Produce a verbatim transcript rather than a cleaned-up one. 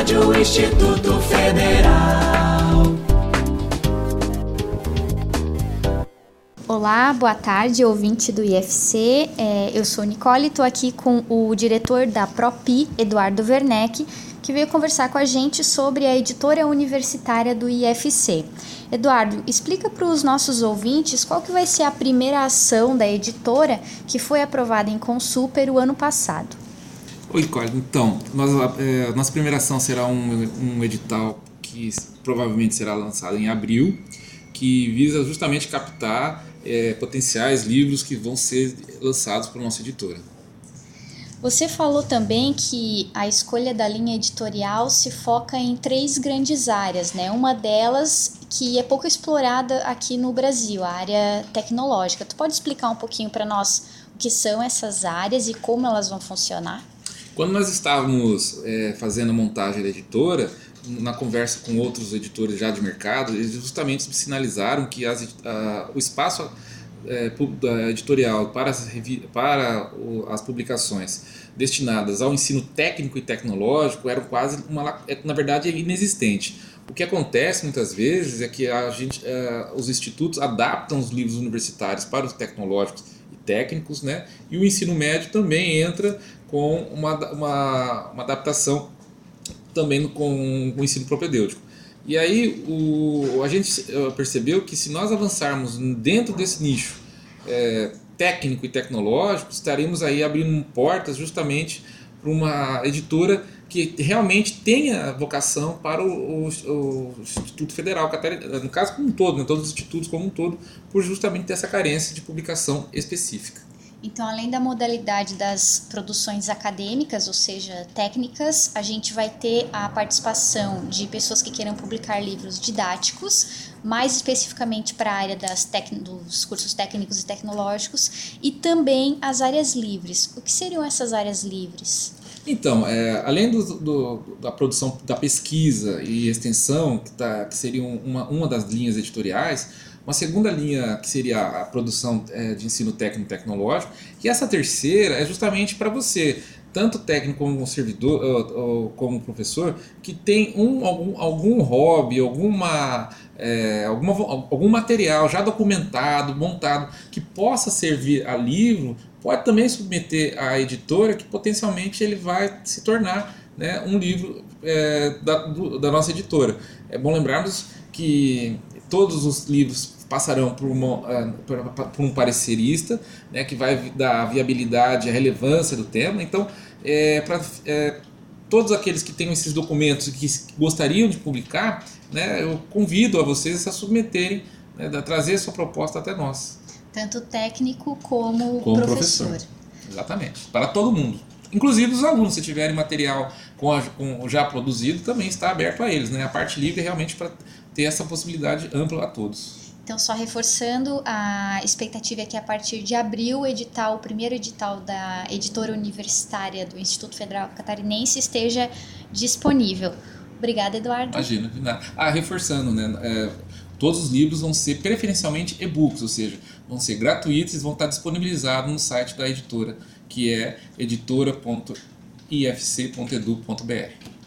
Rádio Instituto Federal. Olá, boa tarde, ouvinte do I F C. É, eu sou Nicole, estou aqui com o diretor da Propi, Eduardo Werneck, que veio conversar com a gente sobre a editora universitária do I F C. Eduardo, explica para os nossos ouvintes qual que vai ser a primeira ação da editora que foi aprovada em Consuper o ano passado. Oi, Nicole. Então, nós, é, nossa primeira ação será um, um edital que provavelmente será lançado em abril, que visa justamente captar é, potenciais livros que vão ser lançados por nossa editora. Você falou também que a escolha da linha editorial se foca em três grandes áreas, né? Uma delas que é pouco explorada aqui no Brasil, a área tecnológica. Tu pode explicar um pouquinho para nós o que são essas áreas e como elas vão funcionar? Quando nós estávamos é, fazendo a montagem da editora, na conversa com outros editores já de mercado, eles justamente sinalizaram que as, a, o espaço é, editorial para as, para as publicações destinadas ao ensino técnico e tecnológico eram quase, uma, na verdade, inexistente. O que acontece muitas vezes é que a gente, é, os institutos adaptam os livros universitários para os tecnológicos e técnicos, né? E o ensino médio também entra com uma, uma, uma adaptação também com o ensino propedêutico. E aí o, a gente percebeu que se nós avançarmos dentro desse nicho é, técnico e tecnológico, estaremos aí abrindo portas justamente para uma editora que realmente tenha vocação para o, o, o Instituto Federal Catarinense, no caso como um todo, né, todos os institutos como um todo, por justamente ter essa carência de publicação específica. Então, além da modalidade das produções acadêmicas, ou seja, técnicas, a gente vai ter a participação de pessoas que queiram publicar livros didáticos, mais especificamente para a área das tec... dos cursos técnicos e tecnológicos, e também as áreas livres. O que seriam essas áreas livres? Então, é, além do, do, da produção da pesquisa e extensão, que, tá, que seria uma, uma das linhas editoriais, uma segunda linha que seria a produção é, de ensino técnico e tecnológico, e essa terceira é justamente para você, tanto técnico como servidor, ou, ou como professor, que tem um, algum, algum hobby, alguma, é, alguma, algum material já documentado, montado, que possa servir a livro, pode também submeter à editora, que potencialmente ele vai se tornar, né, um livro é, da, do, da nossa editora. É bom lembrarmos que todos os livros passarão por, uma, por um parecerista, né, que vai dar a viabilidade, a relevância do tema. Então, é, para é, todos aqueles que tenham esses documentos e que gostariam de publicar, né, eu convido a vocês a submeterem, né, a trazer a sua proposta até nós. Tanto técnico como, como professor. professor. Exatamente, para todo mundo. Inclusive os alunos, se tiverem material com, a, com já produzido, também está aberto a eles, né? A parte livre é realmente para ter essa possibilidade ampla a todos. Então, só reforçando, a expectativa é que a partir de abril o edital, o primeiro edital da editora universitária do Instituto Federal Catarinense esteja disponível. Obrigada, Eduardo. Imagina, de nada. Ah, reforçando, né? É, todos os livros vão ser preferencialmente e-books, ou seja, vão ser gratuitos e vão estar disponibilizados no site da editora, que é editora ponto i f c ponto edu ponto b r.